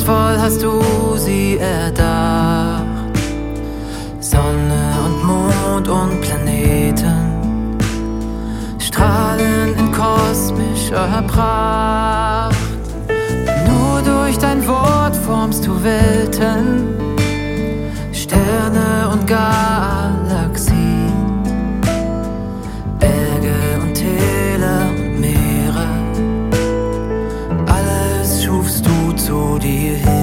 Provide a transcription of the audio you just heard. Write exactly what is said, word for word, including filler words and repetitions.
Liebevoll hast du sie erdacht. Sonne und Mond und Planeten strahlen in kosmischer Pracht. Nur durch dein Wort formst du Welten, Sterne und Galaxien, Berge und Täler und Meere. Alles schufst du zu dir hin.